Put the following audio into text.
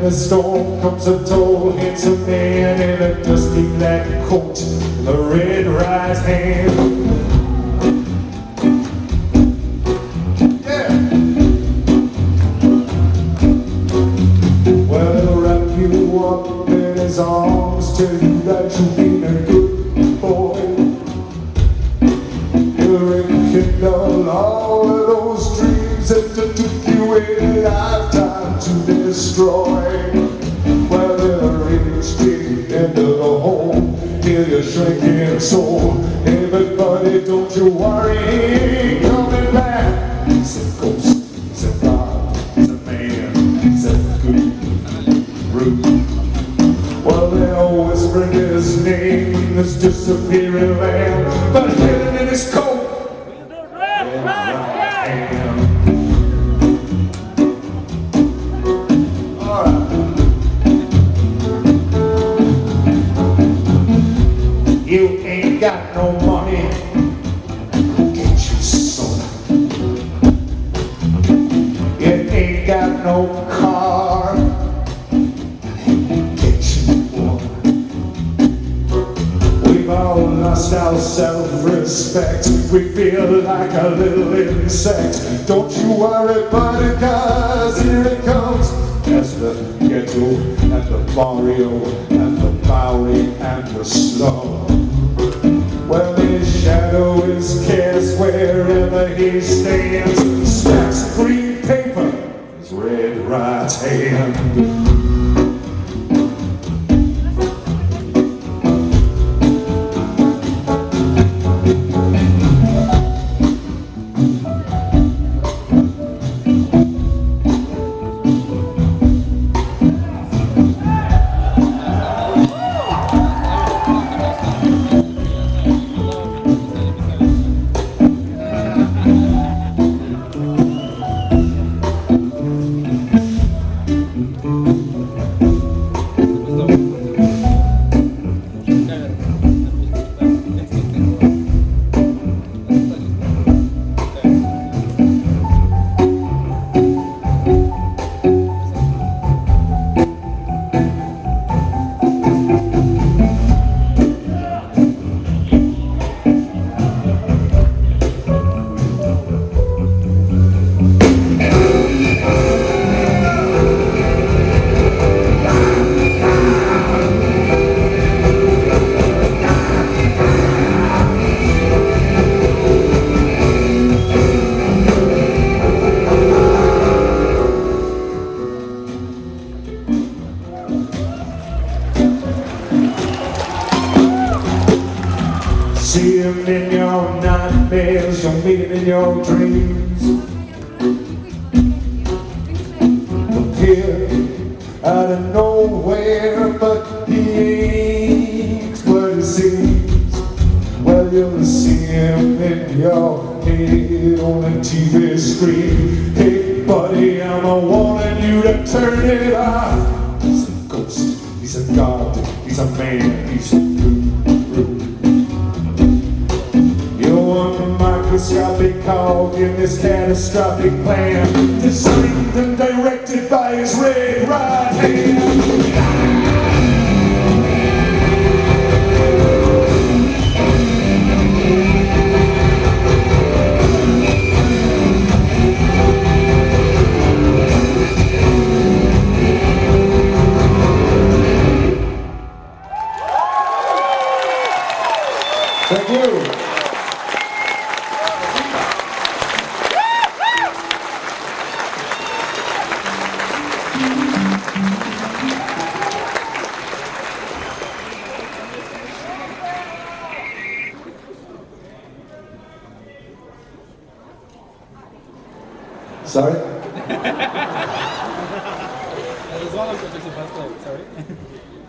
the storm comes a tall, handsome man in a dusty black coat with a red right hand. Yeah. Well, he'll wrap you up in his arms, tell you that you've been a good boy. He'll rekindle all of those dreams that took you a lifetime to destroy. Well, they'll reach deep into the hole, heal your shrinking soul. Everybody, don't you worry, he ain't coming back. He's a ghost, he's a god, he's a man, he's a good brute. Well, they'll whisper his name in this disappearing land, but hidden in his coat. You ain't got no money, get you some. You ain't got no car, get you one. We've all lost our self-respect, we feel like a little insect. Don't you worry, buddy, cause here it comes. That's the ghetto and the barrio and the Bowery and the slum. Well, his shadow is cast wherever he stands. Stacks of green paper, his red right hand. See him in your nightmares, you'll meet him in your dreams. Appear out of nowhere, but he ain't what it seems. Well, you'll see him in your head on a TV screen. Hey buddy, I'm warning you to turn it off. He's a ghost, he's a god, he's a man, he's a brute. Microscopic cog in this catastrophic plan, designed and directed by his red right hand. Thank you. Sorry? As long as it's a bus, sorry.